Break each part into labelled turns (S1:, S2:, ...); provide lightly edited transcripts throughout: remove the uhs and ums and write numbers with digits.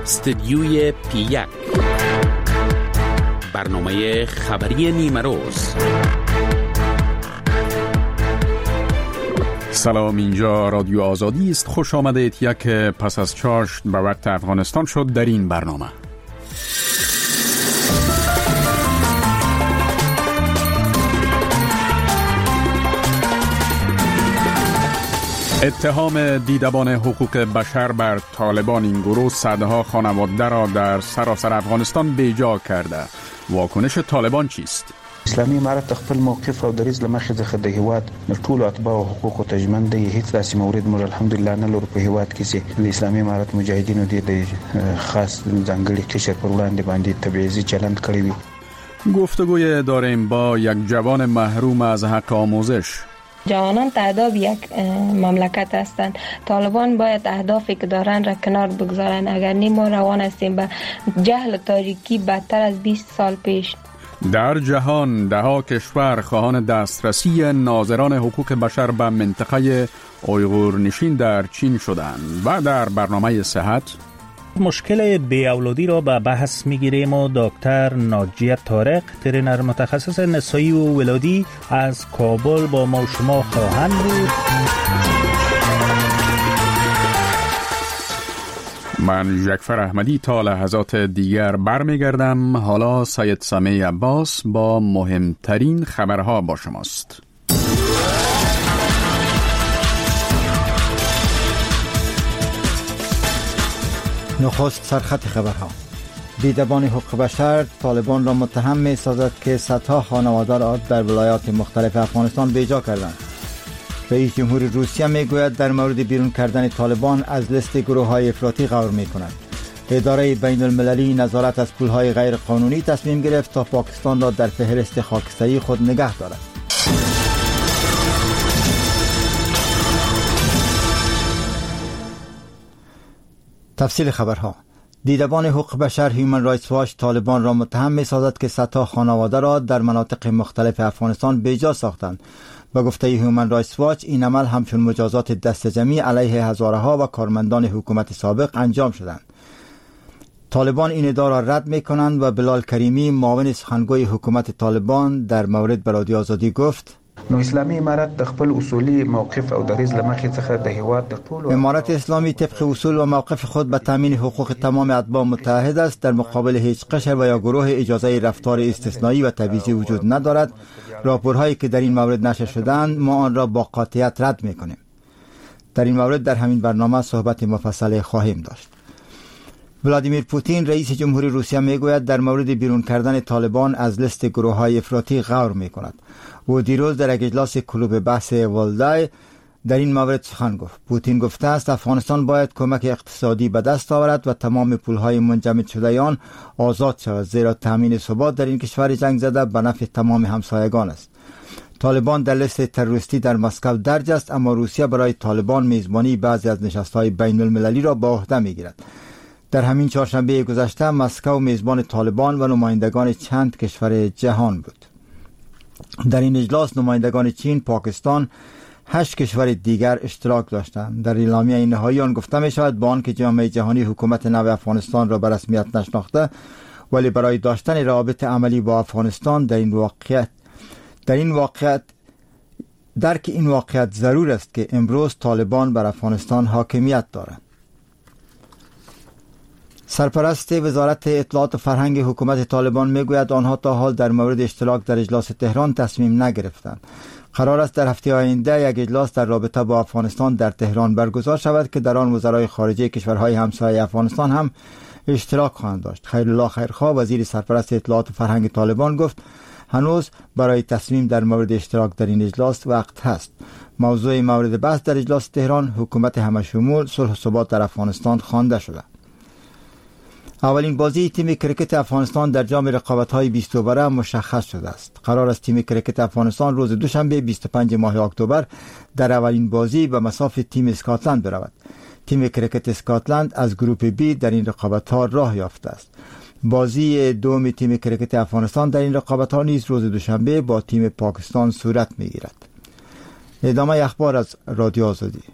S1: استدیوی پی1 برنامه خبری نیمه روز.
S2: سلام، اینجا رادیو آزادی است. خوش آمدید. یک پس از چاشت به وقت افغانستان شد در این برنامه. اتهام دیدبان حقوق بشر بر طالبان این گروه صدها خانواده را در سراسر افغانستان بیجا کرده. واکنش طالبان چیست؟
S3: اسلامي امارت خپل موقف او دریځ لمخې څخه د هیواد ټول اتباع او حقوقو ته ژمن دی. هیڅ داسې مورد موږ الحمدلله نه لرو په هیواد کې چې د اسلامي امارت مجاهدینو د خاص ځانګړي قشر پر وړاندې باندې تبعیضي چلند کړی وي.
S2: گفتگوی داریم با یک جوان محروم از حق آموزش.
S4: جوانان اهداف یک مملکت هستند. طالبان باید اهدافی که دارن را کنار بگذارن، اگر نی ما روان هستیم به جهل و تاریکی بدتر از 20 سال پیش.
S2: در جهان دهها کشور خواهان دسترسی ناظران حقوق بشر به منطقه اویغور نشین در چین شدند. و در برنامه صحت
S5: مشکل بی‌اولادی را به بحث می‌گیریم و دکتر ناجیه طارق، ترینر متخصص نسایی و ولادی از کابل با ما و شما خواهند بود.
S2: من جعفر احمدی تا لحظات دیگر برمیگردم. حالا سید سمیع عباس با مهمترین خبرها با شماست.
S6: نخست سرخط خبرها. دیدبان حقوق بشر طالبان را متهم می سازد که صدها خانواده را در ولایات مختلف افغانستان بیجا کردند. رئیس جمهور روسیه می گوید در مورد بیرون کردن طالبان از لیست گروه های افراطی غور می کند. اداره بین المللی نظارت از پول های غیر قانونی تصمیم گرفت تا پاکستان را در فهرست خاکستری خود نگه دارد. تفصیل خبرها. دیدبان حقوق بشر هیومن رایتس واچ طالبان را متهم می سازد که صدها خانواده را در مناطق مختلف افغانستان بیجا ساختند. به گفته هیومن رایتس واچ این عمل همچون مجازات دست جمعی علیه هزارها و کارمندان حکومت سابق انجام شدند. طالبان این ادعا را رد می کنند و بلال کریمی معاون سخنگوی حکومت طالبان در مورد به رادیو آزادی گفت:
S3: نو اسلامي امارت د خپل اصولي موقف او دریځ لمخې څخه د هیواد د ټولو
S6: امارت اسلامی طبق اصول و موقف خود به تامین حقوق تمام اتباع متحد است. در مقابل هیچ قشر و یا گروه اجازه رفتار استثنایی و تبعیضی وجود ندارد. راپورهایی که در این مورد نشر شدند ما آن را با قاطعیت رد می‌کنیم. در این مورد در همین برنامه صحبت مفصل خواهیم داشت. ولادیمیر پوتین رئیس جمهوری روسیه میگوید در مورد بیرون کردن طالبان از لیست گروه‌های افراطی غور می‌کند. او دیروز در یک اجلاس کلوب بحث والدای در این مورد سخن گفت. پوتین گفته است افغانستان باید کمک اقتصادی به دست آورد و تمام پولهای منجمد شده آن آزاد شود، زیرا تامین ثبات در این کشور جنگ زده به نفع تمام همسایگان است. طالبان در لیست تروریستی در مسکو درج است، اما روسیه برای طالبان میزبانی بعضی از نشست‌های بین المللی را به عهده میگیرد. در همین چهارشنبه گذشته مسکو میزبان طالبان و نمایندگان چند کشور جهان بود. در این اجلاس نمایندگان چین، پاکستان، 8 کشور دیگر اشتراک داشتند. در اعلامیه نهایی آن گفته می شود با آنکه جامعه جهانی حکومت نو افغانستان را به رسمیت نشناخته، ولی برای داشتن روابط عملی با افغانستان درک این واقعیت ضرور است که امروز طالبان بر افغانستان حاکمیت دارند. سرپرست وزارت اطلاعات و فرهنگ حکومت طالبان میگوید آنها تا حال در مورد اشتراک در اجلاس تهران تصمیم نگرفتند. قرار است در هفته آینده یک اجلاس در رابطه با افغانستان در تهران برگزار شود که در آن وزرای خارجه کشورهای همسایه افغانستان هم اشتراک خواهند داشت. خیرالله خیرخواه، وزیر سرپرست اطلاعات و فرهنگ طالبان، گفت هنوز برای تصمیم در مورد اشتراک در این اجلاس وقت هست. موضوع مورد بحث در اجلاس تهران حکومت همشمول، صلح و ثبات در افغانستان خوانده شده. اولین بازی تیم کرکت افغانستان در جام رقابت‌های 20 اوره مشخص شده است. قرار است تیم کرکت افغانستان روز دوشنبه 25 ماه اکتبر در اولین بازی به مصاف تیم اسکاتلند برود. تیم کرکت اسکاتلند از گروپ بی در این رقابت‌ها راه یافته است. بازی دوم تیم کرکت افغانستان در این رقابت‌ها نیز روز دوشنبه با تیم پاکستان صورت می‌گیرد. ادامه اخبار از رادیو آزادی.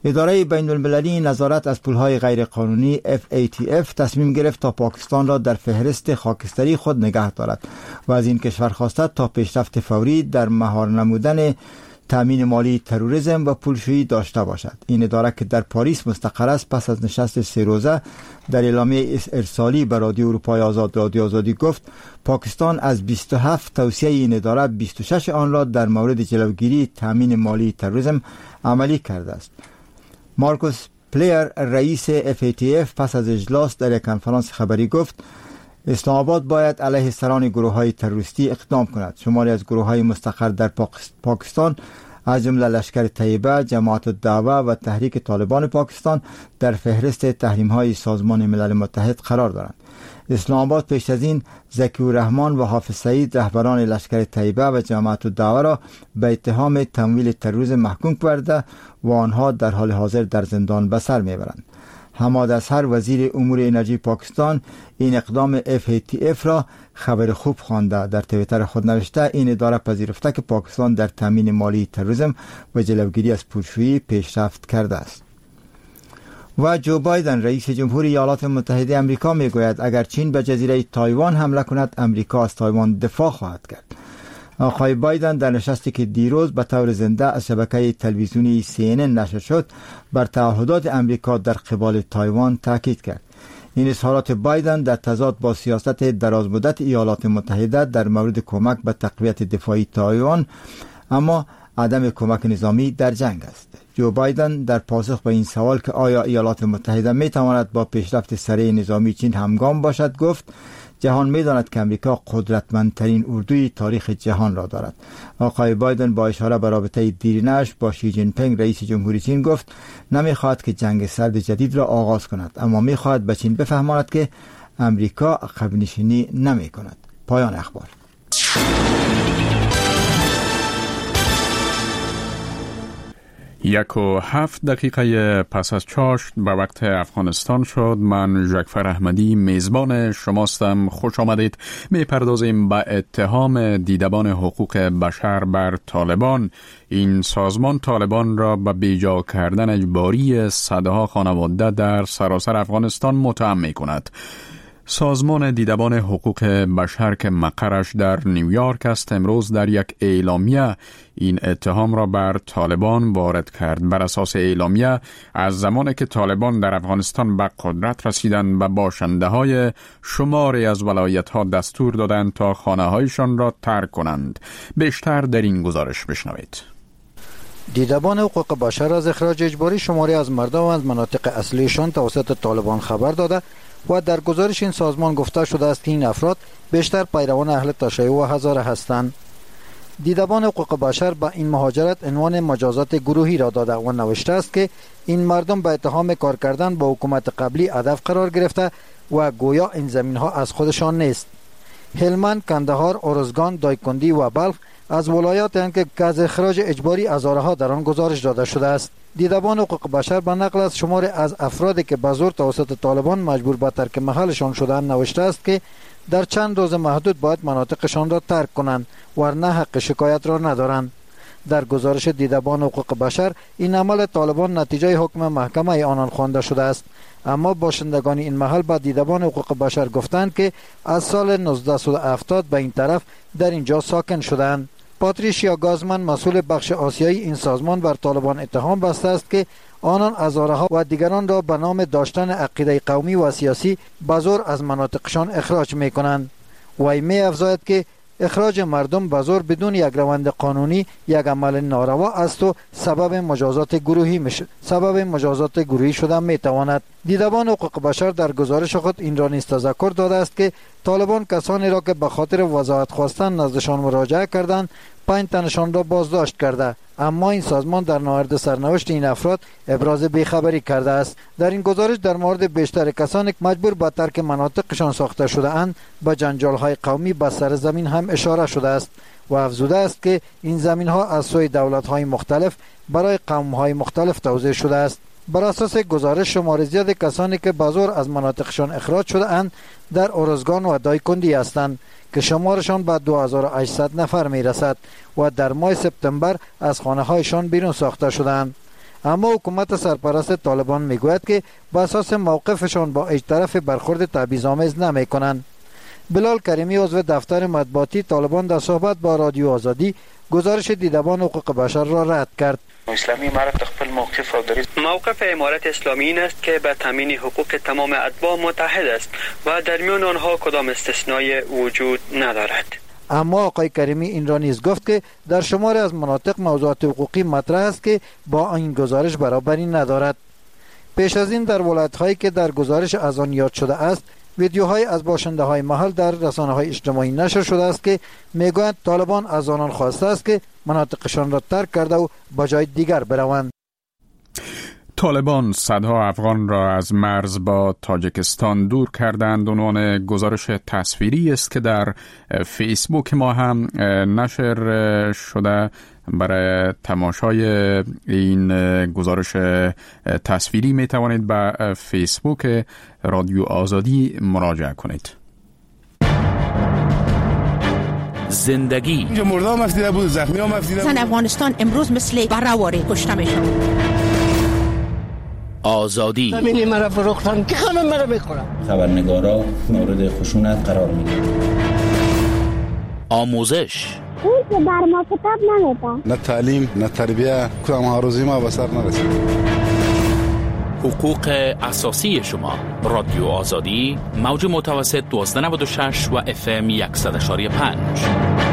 S6: اداره بین المللی نظارت از پولهای غیرقانونی FATF تصمیم گرفت تا پاکستان را در فهرست خاکستری خود نگه دارد و از این کشور خواسته تا پیشرفت فوری در مهار نمودن تامین مالی تروریسم و پولشویی داشته باشد. این اداره که در پاریس مستقر است پس از نشست 3 روزه در اعلامیه ارسالی به رادیو اروپای آزاد رادیو آزادی گفت پاکستان از 27 توصیه این اداره 26 آن را در مورد جلوگیری تامین مالی تروریسم عملی کرده است. مارکوس پلیر رئیس FATF پس از اجلاس در یک کنفرانس خبری گفت اسلام آباد باید علیه سران گروه‌های تروریستی اقدام کند. شماری از گروه‌های مستقر در پاکستان از جمله لشکر طیبه، جماعت الدعوه و تحریک طالبان پاکستان در فهرست تحریم‌های سازمان ملل متحد قرار دارند. اسلام آباد پیش از این ذکی الرحمن و حافظ سعید رهبران لشکر طیبه و جماعت الدعوه را به اتهام تمویل تروریسم محکوم کرده و آنها در حال حاضر در زندان به سر میبرند. حماد اظهر وزیر امور انرژی پاکستان این اقدام FATF را خبر خوب خوانده. در توییتر خود نوشته این اداره پذیرفته که پاکستان در تامین مالی تروریسم و جلوگیری از پولشویی پیشرفت کرده است. و جو بایدن رئیس جمهوری ایالات متحده آمریکا میگوید اگر چین به جزیره تایوان حمله کند امریکا از تایوان دفاع خواهد کرد. آقای بایدن در نشستی که دیروز به طور زنده از شبکه تلویزیونی CNN نشر شد بر تعهدات امریکا در قبال تایوان تاکید کرد. این اظهارات بایدن در تضاد با سیاست درازمدت ایالات متحده در مورد کمک به تقویت دفاعی تایوان اما عدم کمک نظامی در جنگ است. جو بایدن در پاسخ به این سوال که آیا ایالات متحده می تواند با پیشرفت سریع نظامی چین همگام باشد گفت جهان می داند که امریکا قدرتمندترین اردوی تاریخ جهان را دارد. آقای بایدن با اشاره به رابطه دیرینه‌اش با شی جین پینگ رئیس جمهوری چین گفت نمی خواهد که جنگ سرد جدید را آغاز کند اما می خواهد به چین بفهماند که امریکا عقب نشینی نمی کند. پایان اخبار.
S2: 1:07 پس از چاشت به وقت افغانستان شد. من ژکفر احمدی میزبان شماستم. خوش آمدید. میپردازیم به اتهام دیدبان حقوق بشر بر طالبان. این سازمان طالبان را به بیجا کردن اجباری صدها خانواده در سراسر افغانستان متهم می کند. سازمان دیدبان حقوق بشر که مقرش در نیویورک است امروز در یک اعلامیه این اتهام را بر طالبان وارد کرد. بر اساس اعلامیه از زمانی که طالبان در افغانستان به قدرت رسیدند به باشنده های شماری از ولایت ها دستور دادند تا خانه هایشان را ترک کنند. بیشتر در این گزارش بشنوید.
S7: دیدبان حقوق بشر از اخراج اجباری شماری از مردم از مناطق اصلیشان توسط طالبان خبر داده و در گزارش این سازمان گفته شده است که این افراد بیشتر پیروان اهل تشیع و هزاره هستند. دیدبان حقوق بشر به این مهاجرت عنوان مجازات گروهی را داده و نوشته است که این مردم به اتهام کار کردن با حکومت قبلی هدف قرار گرفته و گویا این زمین ها از خودشان نیست. هلمند، کندهار، ارزگان، دایکندی و بلخ از ولایات هستند که از اخراج اجباری هزارها در آن گزارش داده شده است. دیدبان حقوق بشر به نقل از شمار از افرادی که به زور توسط طالبان مجبور به ترک محلشان شدند نوشته است که در چند روز محدود باید مناطقشان را ترک کنند ورنه حق شکایت را ندارند. در گزارش دیدبان حقوق بشر این عمل طالبان نتیجه حکم محکمه آنان خوانده شده است، اما باشندگان این محل به دیدبان حقوق بشر گفتند که از سال 1970 به این طرف در اینجا ساکن شدند. پاتریشیا گازمن مسئول بخش آسیایی این سازمان بر طالبان اتهام بسته است که آنان هزارها و دیگران را به نام داشتن عقیده قومی و سیاسی به زور از مناطقشان اخراج می کنند. وی می افزاید که اخراج مردم به زور بدون یک روند قانونی یک عمل ناروا است و سبب مجازات گروهی شدن می تواند. دیدبان حقوق بشر در گزارش خود این را نیز تذکر داده است که طالبان کسانی را که به خاطر وضاحت خواستن نزدشان مراجعه کردند 5 تنشان را بازداشت کرده، اما این سازمان در مورد سرنوشت این افراد ابراز بیخبری کرده است. در این گزارش در مورد بیشتر کسانی که مجبور به ترک مناطقشان ساخته شده اند به جنجال‌های قومی به سر زمین هم اشاره شده است و افزوده است که این زمین‌ها از سوی دولت‌های مختلف برای قوم‌های مختلف توزیع شده است. بر اساس گزارش شمار زیاد کسانی که به زور از مناطقشان اخراج شده اند در ارزگان و دایکندی هستند که شمارشان به 2800 نفر می رسد و در ماه سپتامبر از خانه هایشان بیرون ساخته شدند. اما حکومت سرپرست طالبان میگوید که با اساس موقفشان با هیچ طرف برخورد تبعیض‌آمیز نمیکنند. بلال کریمی عضو دفتر مطبوعاتی طالبان در صحبت با رادیو آزادی گزارش دیدبان حقوق بشر را رد کرد.
S3: اسلامی امارت خپل موقف او دریز
S8: موقف امارت اسلامی این است که به تامین حقوق تمام اتباع متحد است و در میان آنها کدام استثنایی وجود ندارد.
S7: اما آقای کریمی این را نیز گفت که در شماری از مناطق موضوعات حقوقی مطرح است که با این گزارش برابری ندارد. پیش از این در ولایت‌هایی که در گزارش از آن یاد شده است، ویدیوهای از باشنده‌های محل در رسانه‌های اجتماعی نشر شده است که میگویند طالبان از آنان خواسته است که مناطقشان را ترک کرده و به جای دیگر بروند.
S2: طالبان صدها افغان را از مرز با تاجیکستان دور کردند. عنوان گزارش تصویری است که در فیسبوک ما هم نشر شده. برای تماشای این گزارش تصویری می توانید به فیسبوک رادیو آزادی مراجعه کنید.
S1: زندگی
S9: اینجا مرده هم افتیده بود، زخمی هم افتیده بود.
S10: افغانستان امروز مثل برآواره کشته میشن.
S1: آزادی
S11: زمینی مرا فروختن که خانم مرا میخورم.
S12: خبرنگارا مورد خشونت قرار میگیرن.
S1: آموزش
S13: اون که بر ما کتاب نمیده.
S9: نه تعلیم نه تربیه، کدام آرزوی ما به سر نرسید.
S1: حقوق اساسی شما. رادیو آزادی موج متوسط 1296 و FM 100.5.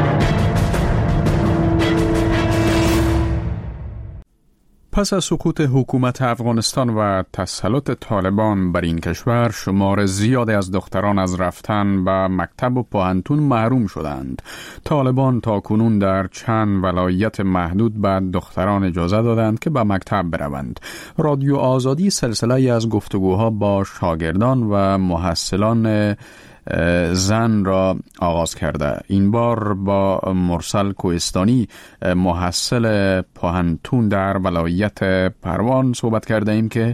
S2: پس از سقوط حکومت افغانستان و تسلط طالبان بر این کشور، شمار زیادی از دختران از رفتن به مکتب و پوهنتون محروم شدند. طالبان تاکنون در چند ولایت محدود به دختران اجازه دادند که به مکتب بروند. رادیو آزادی سلسله از گفتگوها با شاگردان و محصلان زن را آغاز کرده. این بار با مرسل کوهستانی، محصل پوهنتون در ولایت پروان صحبت کرده ایم که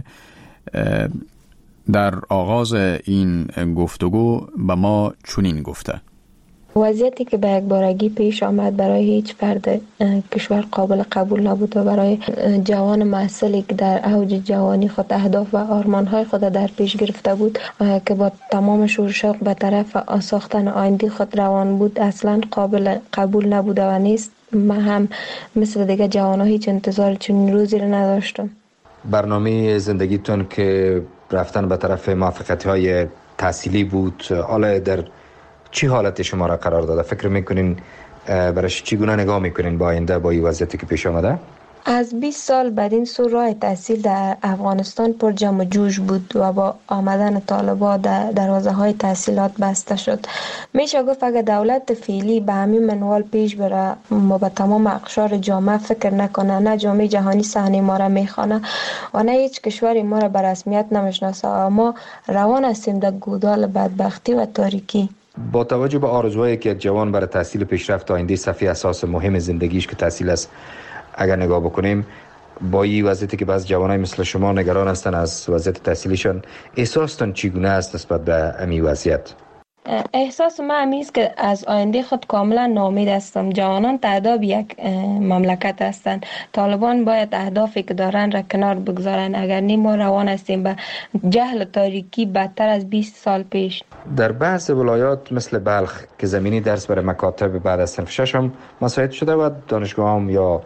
S2: در آغاز این گفتگو به ما چنین گفته:
S4: وضعیتی که به یک بارگی پیش آمد برای هیچ فرد کشور قابل قبول نبود و برای جوان محصلی که در اوج جوانی خود اهداف و آرمان‌های خود در پیش گرفته بود که با تمام شور شوق به طرف ساختن آینده خود روان بود، اصلا قابل قبول نبوده و نیست. من هم مثل دیگه جوان‌ها هیچ انتظار چنین روزی را نداشتم.
S14: برنامه زندگیتون که رفتن به طرف موفقیت‌های تحصیلی بود، حالا در چی حالت شما را قرار داده؟ فکر میکنین برایش چگونه نگاه میکنین با آینده، با این وضعیتی که پیش آمده؟
S4: از 20 سال بعد این سو راه تحصیل در افغانستان پر جمع جوش بود و با آمدن طالبان دروازه های تحصیلات بسته شد. میشه گفت اگر دولت فعلی به همین منوال پیش بره و به تمام اقشار جامعه فکر نکنه، نه جامعه جهانی صحنه ما را میخوانه و نه هیچ کشوری ما را به رسمیت نمیشناسه و ما روان هستیم در گودال بدبختی و تاریکی.
S14: با توجه به آرزوهایی که جوان برای تحصیل پیشرفت آینده صفحه اساس مهم زندگیش که تحصیل است اگر نگاه بکنیم، با این وضعیتی که بعض جوانای مثل شما نگران هستن از وضعیت تحصیلیشان، احساستان چگونه است نسبت به همین وضعیت؟
S4: احساس من همیست که از آینده خود کاملا ناامید هستم. جوانان تعداد یک مملکت هستند. طالبان باید اهدافی که دارن را کنار بگذارن، اگر نی ما روان هستیم به جهل و تاریکی بدتر از 20 سال پیش.
S14: در بعض ولایات مثل بلخ که زمینی درس برای مکاتب بعد از صنف 6 هم مساعد شده و دانشگاه هم یا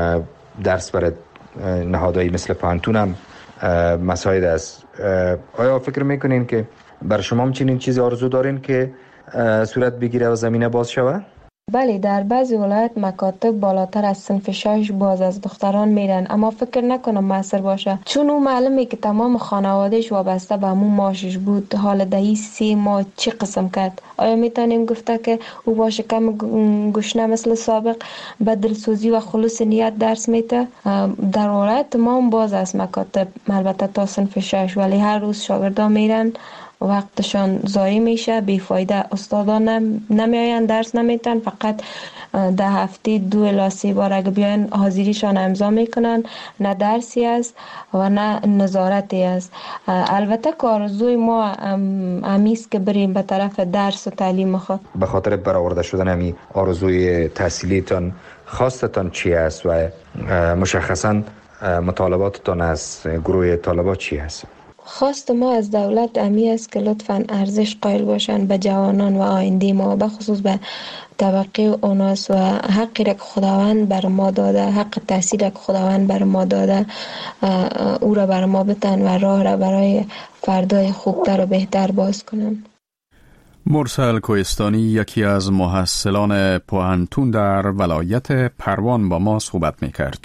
S14: درس برای نهادهایی مثل پوهنتون هم مساعد است. آیا فکر میکنین که بر شما هم چنین چیزی آرزو دارین که صورت بگیره و زمینه باز شود؟
S4: بله، در بعضی ولایت مکاتب بالاتر از صنف 6 باز از دختران میرن، اما فکر نکنم موثر باشه، چون او معلومه که تمام خانوادهش وابسته به همون معاشش بود. حال دهی 3 ماه چی قسم کرد؟ آیا میتونیم گفته که او با شکم گشنه مثل سابق به دلسوزی و خلوص نیت درس میده؟ در ولایت ما باز از مکاتب، البته تا صنف 6، ولی هر روز شاگردان میرن، وقتشان ضایع میشه، بیفایده. استادان نمیاین، درس نمیتن، فقط در هفته 2 الی 3 بار اگه بیاین حاضریشان امضا میکنن. نه درسی است و نه نظارتی است. البته که آرزوی ما همیست که بریم به طرف درس و تعلیم خود.
S14: به خاطر برآورده شدن همی آرزوی تحصیلیتان خواستتان چی است و مشخصا مطالباتتان از گروه طالبان چی هست؟
S4: خواست ما از دولت امی است که لطفاً ارزش قائل باشند به جوانان و آینده ما، به خصوص به طبقه اوناس و حقی را که خداوند بر ما داده، حق تحصیل را که خداوند بر ما داده او را بر ما بتن و راه را برای فردای خوبتر و بهتر باز کنند.
S2: مرسل کوهستانی یکی از محصلان پوهنتون در ولایت پروان با ما صحبت می‌کرد.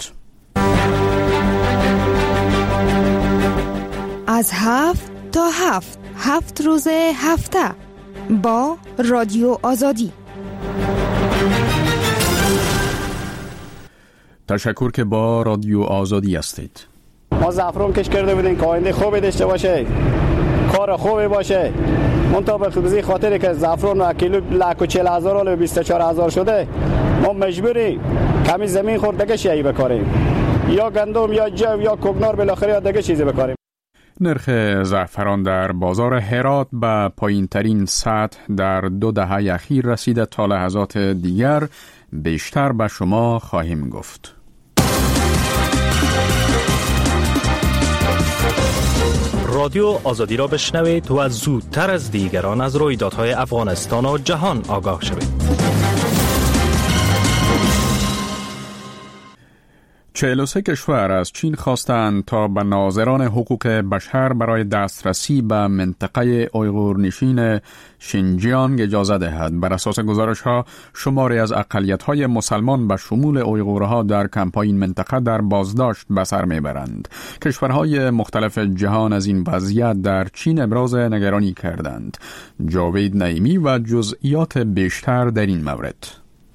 S15: از 7 تا 7 روز هفته با رادیو آزادی.
S2: تشکر که با رادیو آزادی هستید.
S16: ما زعفران کش کرده بودیم که آینده خوبی داشته باشه، کار خوبی باشه. منتها به خصوصی خاطری که زعفران کیلو 140,000 و 24,000 شده، ما مجبوری کمی زمین خورد دیگه شیء بکاریم، یا گندم یا جو یا کوکنار، بالاخره یا دیگه چیزی بکاریم.
S2: نرخ زعفران در بازار هرات به پایین‌ترین سطح در 2 دهه اخیر رسیده. تا لحظات دیگر بیشتر به شما خواهیم گفت.
S17: رادیو آزادی را بشنوید و زودتر از دیگران از رویدادهای افغانستان و جهان آگاه شوید.
S2: 43 کشور از چین خواستند تا به ناظران حقوق بشر برای دسترسی به منطقه اویغورنشین شینجیانگ اجازه دهد. بر اساس گزارش‌ها شماری از اقلیت‌های مسلمان به شمول اویغورها در کمپ‌های این منطقه در بازداشت به سر می‌برند. کشورهای مختلف جهان از این وضعیت در چین ابراز نگرانی کردند. جاوید نعیمی و جزئیات بیشتر در این مورد.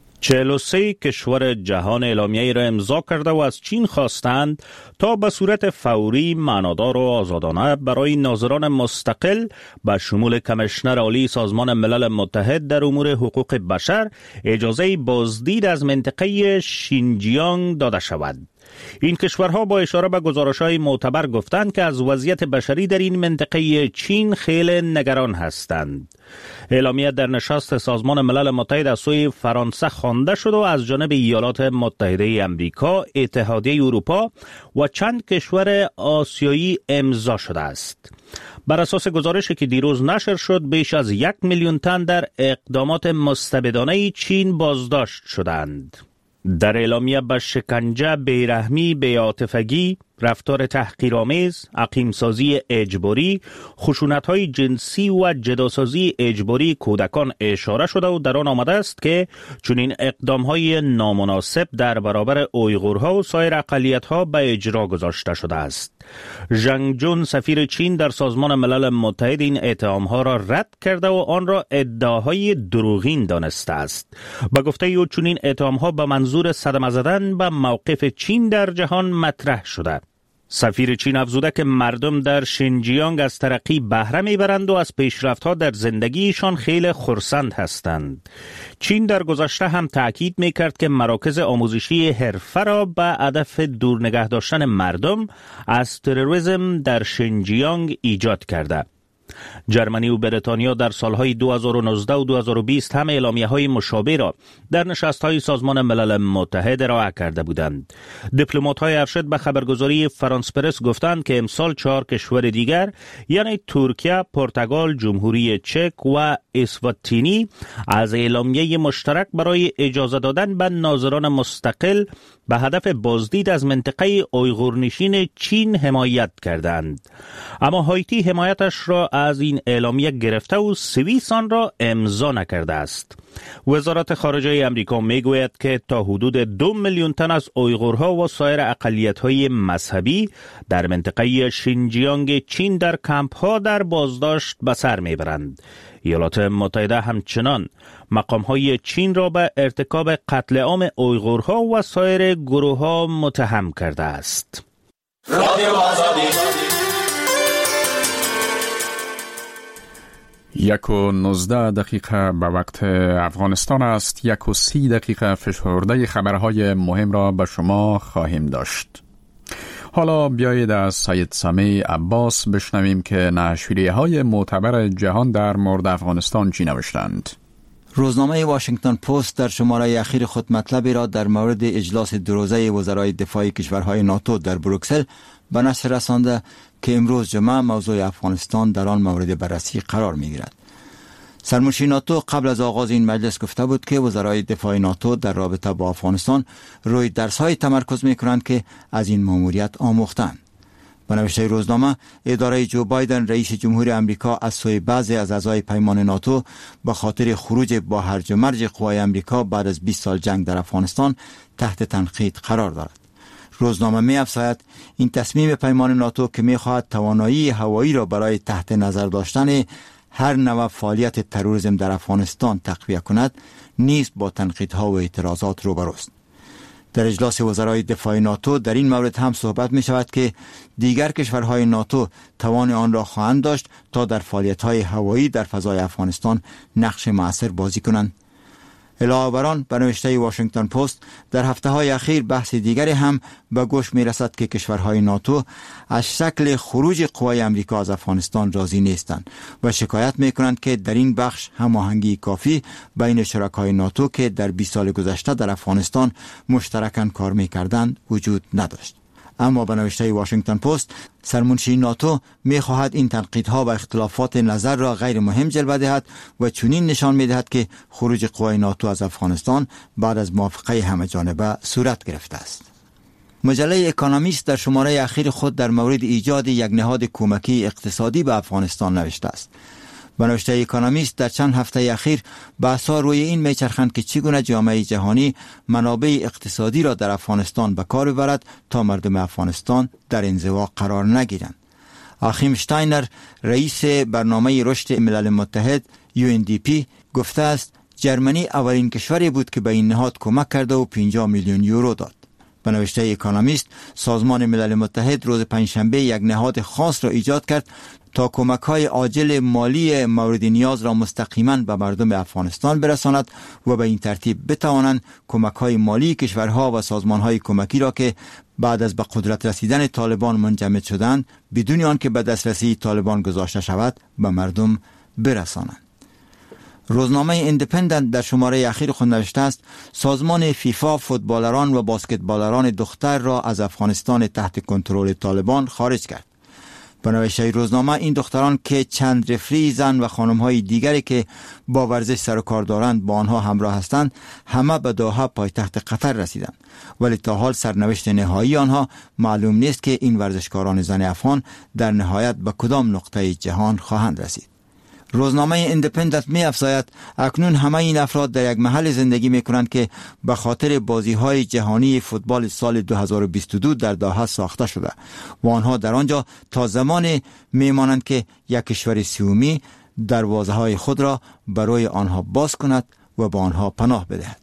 S5: 43 کشور جهان اعلامیه‌ای را امضا کرده و از چین خواستند تا به صورت فوری، معنادار و آزادانه برای ناظران مستقل به شمول کمیشنر عالی سازمان ملل متحد در امور حقوق بشر اجازه بازدید از منطقه شینجیانگ داده شود. این کشورها با اشاره به گزارش‌های معتبر گفتند که از وضعیت بشری در این منطقه چین خیلی نگران هستند. اعلامیه در نشست سازمان ملل متحد از سوی فرانسه خوانده شد و از جانب ایالات متحده آمریکا، اتحادیه اروپا و چند کشور آسیایی امضا شده است. بر اساس گزارشی که دیروز نشر شد، بیش از 1 میلیون تن در اقدامات مستبدانه چین بازداشت شدند. در اعلامیه به شکنجه، بیرحمی، بی‌عاطفگی، رفتار تحقیرآمیز، عقیمسازی اجباری، خشونت‌های جنسی و جداسازی اجباری کودکان اشاره شده و در آن آمده است که چنین اقدام‌های نامناسب در برابر اویغورها و سایر اقلیت‌ها به اجرا گذاشته شده است. ژنگ جون، سفیر چین در سازمان ملل متحد، این اتهام‌ها را رد کرده و آن را ادعاهای دروغین دانسته است. به گفته او چنین اتهام‌ها به منظور صدمه زدن به موقف چین در جهان مطرح شده. سفیر چین افزوده که مردم در شینجیانگ از ترقی بهره میبرند و از پیشرفت‌ها در زندگیشان خیلی خرسند هستند. چین در گذشته هم تأکید میکرد که مراکز آموزشی حرفه را به هدف دور نگه داشتن مردم از تروریسم در شینجیانگ ایجاد کرده. جرمنی و بریتانیا در سالهای 2019 و 2020 هم اعلامیه‌های مشابه را در نشست‌های سازمان ملل متحد ارائه کرده بودند. دیپلمات‌های ارشد به خبرگزاری فرانس پرس گفتند که امسال 4 کشور دیگر یعنی ترکیه، پرتغال، جمهوری چک و اسواتینی از اعلامیه مشترک برای اجازه دادن به ناظران مستقل به هدف بازدید از منطقه اویغورنشین چین حمایت کردند. اما هایتی حمایتش را از این اعلامیه گرفته و سوئیس آن را امضا نکرده است. وزارت خارجه آمریکا میگوید که تا حدود 2 میلیون تن از اویغورها و سایر اقلیت‌های مذهبی در منطقه شینجیانگ چین در کمپ‌ها در بازداشت به سر میبرند. ایالات متحده همچنان مقام‌های چین را به ارتکاب قتل عام اویغورها و سایر گروه‌ها متهم کرده است. رادیو آزادی
S2: 1:19 به وقت افغانستان است. 1:30 فشرده خبرهای مهم را به شما خواهیم داشت. حالا بیایید از سید سمیع عباس بشنویم که نشریه‌های معتبر جهان در مورد افغانستان چی نوشتند.
S6: روزنامه واشنگتن پست در شماره اخیر خود مطلبی را در مورد اجلاس دوروزه وزرای دفاع کشورهای ناتو در بروکسل به نشر رسانده که امروز جمعه موضوع افغانستان در آن مورد بررسی قرار می‌گیرد. سرمنشی ناتو قبل از آغاز این مجلس گفته بود که وزرای دفاع ناتو در رابطه با افغانستان روی درس‌های تمرکز می‌کنند که از این مأموریت آموختند. به نوشته روزنامه، اداره جو بایدن رئیس جمهور امریکا از سوی بعضی از اعضای پیمان ناتو به خاطر خروج با هرج و مرج قوای امریکا بعد از 20 سال جنگ در افغانستان تحت تنقید قرار دارد. روزنامه می‌افزاید این تصمیم پیمان ناتو که می‌خواهد توانایی هوایی را برای تحت نظر داشتن هر نوع فعالیت تروریسم در افغانستان تقویت کند نیز با تنقیدها و اعتراضات روبروست. در اجلاس وزرای دفاع ناتو در این مورد هم صحبت می شود که دیگر کشورهای ناتو توان آن را خواهند داشت تا در فعالیت‌های هوایی در فضای افغانستان نقش مؤثر بازی کنند. علاوه بر آن، به نوشته واشنگتن پست، در هفته‌های اخیر بحث دیگری هم به گوش می‌رسد که کشورهای ناتو از شکل خروج قوای امریکا از افغانستان راضی نیستند و شکایت می‌کنند که در این بخش هماهنگی کافی بین شرکای ناتو که در 20 سال گذشته در افغانستان مشترکاً کار می‌کردند وجود نداشت. اما به نوشته واشنگتن پست، سرمنشی ناتو می‌خواهد این تنقیدها و اختلافات نظر را غیر مهم جلوه دهد و چنین نشان می‌دهد که خروج قوای ناتو از افغانستان بعد از موافقه همه‌جانبه صورت گرفته است. مجله اکونومیست در شماره اخیر خود در مورد ایجاد یک نهاد کمکی اقتصادی به افغانستان نوشته است. به نوشته اکونومیست، در چند هفته اخیر بحث‌ها روی این میچرخند که چگونه جامعه جهانی منابع اقتصادی را در افغانستان به کار ببرد تا مردم افغانستان در انزوا قرار نگیرند. آخیم شتاینر، رئیس برنامه رشد ملل متحد UNDP، گفته است جرمنی اولین کشوری بود که به این نهاد کمک کرده و 50 میلیون یورو داد. به نوشته اکونومیست، سازمان ملل متحد روز پنجشنبه یک نهاد خاص را ایجاد کرد تا کمک‌های عاجل مالی مورد نیاز را مستقیما به مردم افغانستان برساند و به این ترتیب بتوانند کمک‌های مالی کشورها و سازمان‌های کمکی را که بعد از به قدرت رسیدن طالبان منجمد شدند بدون آنکه به دسترسی طالبان گذاشته شود به مردم برسانند. روزنامه ایندیپندنت در شماره اخیر خود نوشته است سازمان فیفا فوتبالران و باسکتبالران دختر را از افغانستان تحت کنترل طالبان خارج کرد. به نوشته روزنامه، این دختران که چند رفری زن و خانم‌های دیگری که با ورزش سر و کار دارند با آنها همراه هستند همه به دوحه پایتخت قطر رسیدند، ولی تا حال سرنوشت نهایی آنها معلوم نیست که این ورزشکاران زن افغان در نهایت به کدام نقطه جهان خواهند رسید. روزنامه ایندیپندنت می افزاید اکنون همه این افراد در یک محل زندگی می کنند که به خاطر بازی‌های جهانی فوتبال سال 2022 در دوحه ساخته شده و آنها در آنجا تا زمانی می مانند که یک کشور سومی دروازه‌های خود را برای آنها باز کند و به آنها پناه بدهد.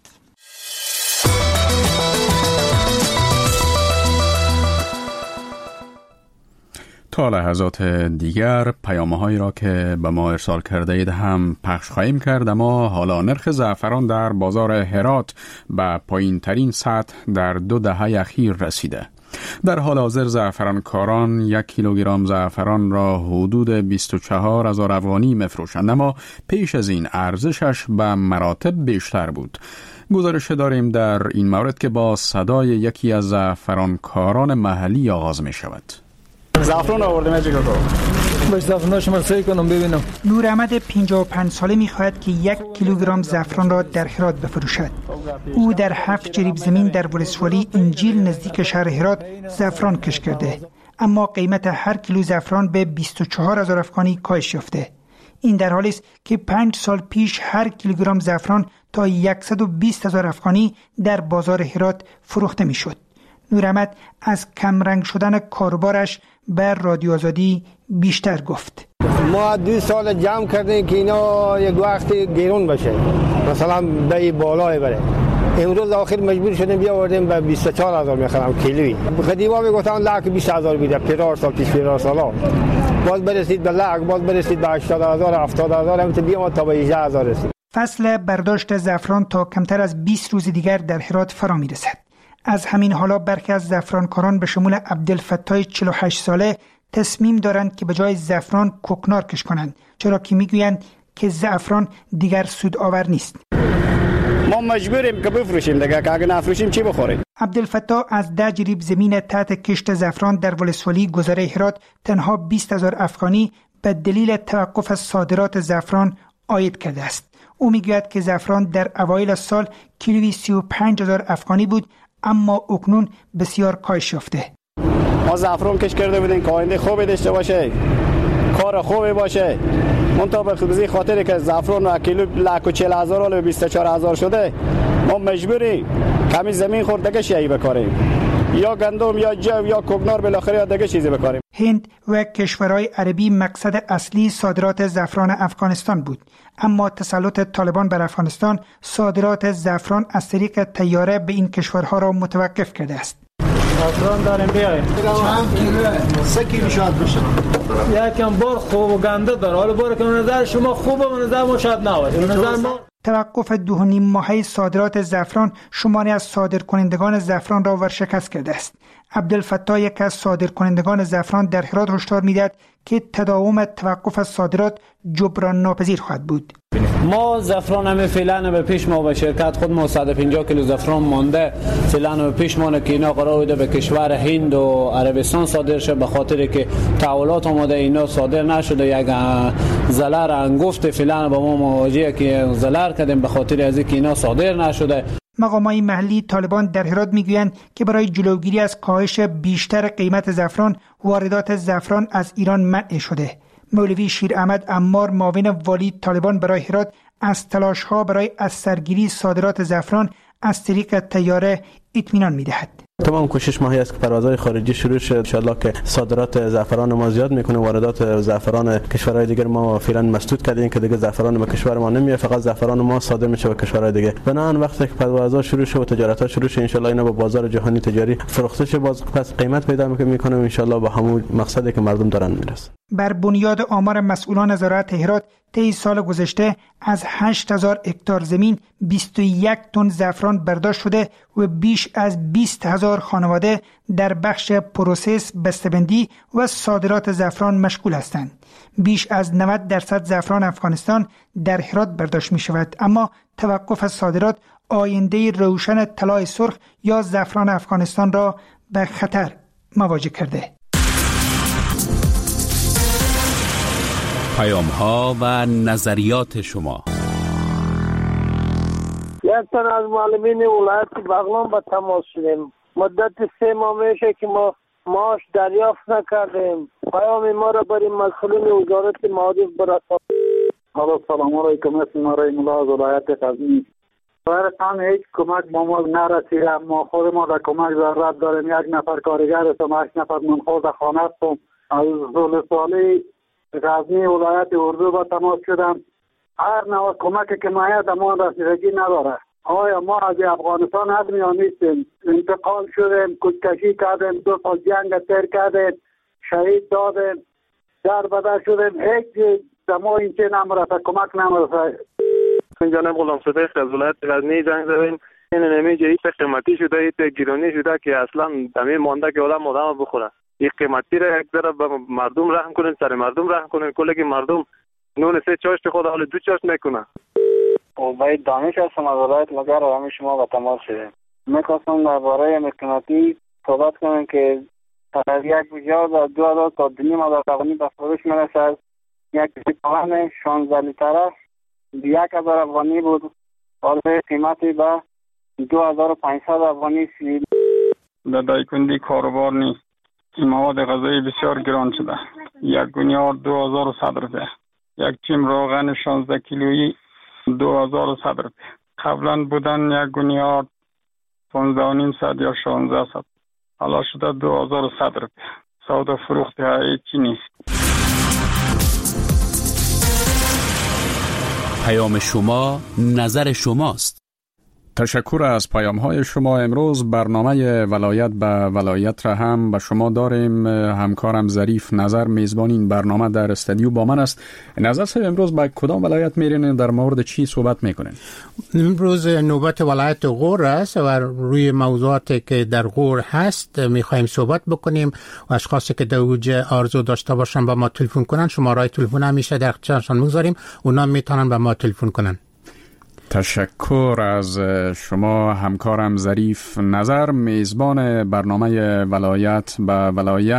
S2: تا لحظات دیگر پیام‌هایی را که به ما ارسال کرده اید هم پخش خواهیم کرد، اما حالا نرخ زعفران در بازار هرات به پایین ترین سطح در 2 دهه اخیر رسیده. در حال حاضر زعفرانکاران 1 کیلوگرم زعفران را حدود 24,000 افغانی می‌فروشند، اما پیش از این ارزشش به مراتب بیشتر بود. گزارش داریم در این مورد که با صدای یکی از زعفرانکاران محلی آغاز می شود.
S16: زعفران آوردم چیکار کنم؟
S18: باش زعفرانش مرسایی کنم ببینم. نور احمد 55 ساله می‌خواهد که 1 کیلوگرم زعفران را در هرات بفروشد. او در 7 جریب زمین در ولسوالی انجیل نزدیک شهر هرات زعفران کشت کرده، اما قیمت هر کیلو زعفران به 24,000 افغانی کاهش یافته. این در حالی است که 5 سال پیش هر کیلوگرم زعفران تا 120,000 افغانی در بازار هرات فروخته می‌شد. نور احمد از کمرنگ شدن کاروبارش بر رادیو آزادی بیشتر گفت.
S11: ما 2 سال جمع کردیم که اینا یک وقتی گرون بشه، مثلا به بالای بره. امروز آخر مجبور شدیم بیاوردیم به 24,000 میخرم کیلویی. خدیوا میگفتن لعک 20,000 بیده، پیرار سال پیش پیرار سالا باز برسید به لعک، باز برسید به 80,000 70,000 هم بیام تا به 18,000 رسید.
S18: فصل برداشت زعفران تا کمتر از 20 روز دیگر در هرات فرا میرسد. از همین حالا برخی از زعفرانکاران به شمول عبدالفتاح 48 ساله تصمیم دارند که به جای زعفران کوکنار کش کنند، چرا که میگویند که زعفران دیگر سودآور نیست.
S16: ما مجبوریم که بفروشیم دیگه، که اگه نفروشیم چی بخوریم؟
S18: عبدالفتاح از 10 جریب زمین تحت کشت زعفران در ولسوالی گذره هرات تنها 20,000 افغانی به دلیل توقف صادرات زعفران عاید کرده است. او میگوید که زعفران در اوایل سال کیلویی 35,000 افغانی بود، اما اکنون بسیار کاهش یافته.
S16: ما زعفران کش کرده بودیم که آینده خوبی داشته باشه، کار خوبی باشه. منتها به خاطری که زعفران کیلو 140,000 و 24,000 شده، ما مجبوری کمی زمین خوردگی شیعی بکاریم، یا گندم یا جو یا کوکنار، بالاخره یا دیگه چیزی بکاریم.
S18: هند و کشورهای عربی مقصد اصلی صادرات زعفران افغانستان بود، اما تسلط طالبان بر افغانستان صادرات زعفران از طریق طیاره به این کشورها را متوقف کرده است.
S19: زعفران داریم بیایم. چند کیلوه؟ 3 کیلو شاید بشه. یکم بار خوب و گنده داره. حالا باره که نظر شما خوبه و نظر ما شاید نباشه. نظر ما
S18: توقف 2.5 ماهه صادرات زعفران شماری از صادرکنندگان زعفران را ورشکست کرده است. عبدالفتاح، یک از صادرکنندگان زعفران در هرات، هشدار می‌دهد که تداوم توقف صادرات جبران ناپذیر خواهد بود.
S19: ما زعفران همه فعلا به پیش ما به شرکت خود ما 150 کیلو زعفران مانده، فعلا به پیش ما که اینا قرار بوده به کشور هند و عربستان صادر شه، به خاطر که تحولات آمده اینا صادر نشده. یک ضرر انگفت فعلا با ما مواجهه که ضرر کردیم به خاطر از اینکه اینا صادر نشده.
S18: مقامات محلی طالبان در هرات میگویند که برای جلوگیری از کاهش بیشتر قیمت زعفران، واردات زعفران از ایران منع شده. مولوی شیر احمد عمار، معاون والی طالبان برای هرات، از تلاش‌ها برای از سرگیری صادرات زعفران از طریق طیاره اطمینان می‌دهد.
S20: تمام کوشش ماهی است که پروازهای خارجی شروع شد، ان شاءالله که صادرات زعفران ما زیاد میکنه. واردات زعفران کشورهای دیگر ما فعلا مسدود کردیم که دیگه زعفران به کشور ما نمیاد، فقط زعفران ما صادر میشه به کشورهای دیگه. بنابراین وقتی که پروازها شروع شد و تجارت‌ها شروع شد، ان شاءالله اینا به بازار جهانی تجاری فروخته شه، باز پس قیمت پیدا میکنه و ان شاءالله به همون مقصدی که مردم دارن میرسه.
S18: بر بنیاد آمار مسئولان زراعت هرات، طی سال گذشته از 8,000 هکتار زمین 21 تن زعفران برداشت شده و بیش از 20,000 خانواده در بخش پروسس، بسته‌بندی و صادرات زعفران مشغول هستند. بیش از 90% زعفران افغانستان در هرات برداشت می شود، اما توقف صادرات آینده روشن طلای سرخ یا زعفران افغانستان را به خطر مواجه کرده.
S1: پیام‌ها و نظریات شما.
S21: یک تن از معلمین ولایت بغلان به تماس شدیم. مدت 3 ماه میشه که ما معاش دریافت نکردیم. پیام ما را برای مسئولین وزارت معارف برسانید.
S22: سلام علیکم. اسم رحیم الله از ولایت غزنی. واقعا هیچ کمک ما نرسیده. ما خود ما در کمک ضرورت داریم. 1 نفر کارگر هستم، 8 نفر منخوض خانه هستم. از ولسوالی غزنی ولایت اردو با تماس شدم. هر نوع کمکی که مایه ما رسیدگی نداره. آیا ما از افغانستان حد یا نیستیم؟ انتقال شدیم، کشکشی کردیم، 2 سال جنگ تیر کردیم، شهید دادیم، در بدر شدیم، هیچ دما این چه نمرسه، کمک نمرسه.
S23: جناب غلام صدیق از ولایت غزنی زنگ زدیم. این نمیجه ایت قیمتی شده، ایت گیرانی شده که اصلا دمی مانده که آدم بخوره. این قیمتی را یک ذره به مردم رحم کنین، سر مردم رحم کنین. کلی که مردم نون 3 چاشت خود حال 2 چاشت میکنه.
S21: باید دانش هستم از ولایت مگر و همه شما به تماس شدیم. میخواستم درباره قیمتی صحبت کنم که از یک بجاز از 2,000 تا 2,500 افغانی به فروش میرسد. یک لیتر 16 لیتره 1,000 افغانی بود، حالا قیمتی به 2,500 افغانی شد.
S24: در دایکندی کاروبار نیست. این مواد غذایی بسیار گران شده. 1 گونیار 2,100 روپیه. یک چیم روغن 16 کیلویی 2,100 روپیه. قبلا بودن 1 گونیار 15,500 یا 1600. حالا شده 2,100 روپیه. سودا فروخت هیچی نیست.
S1: پیام شما نظر شماست.
S2: تشکر از پیام های شما. امروز برنامه ولایت به ولایت را هم به شما داریم. همکارم ظریف نظر میزبان این برنامه در استودیو با من است. نظر صاحب، امروز به کدام ولایت میرین؟ در مورد چی صحبت میکنین؟
S3: امروز نوبت ولایت غور است و روی موضوعاتی که در غور هست میخوایم صحبت بکنیم و اشخاصی که در اوج آرزو داشته باشن با ما تلفن کنن. شماره تلفن همیشه در اختیارشان میگذاریم، اونا میتونن به ما تلفن کنن.
S2: تشکر از شما همکارم ظریف نظر، میزبان برنامه ولایت به ولایت.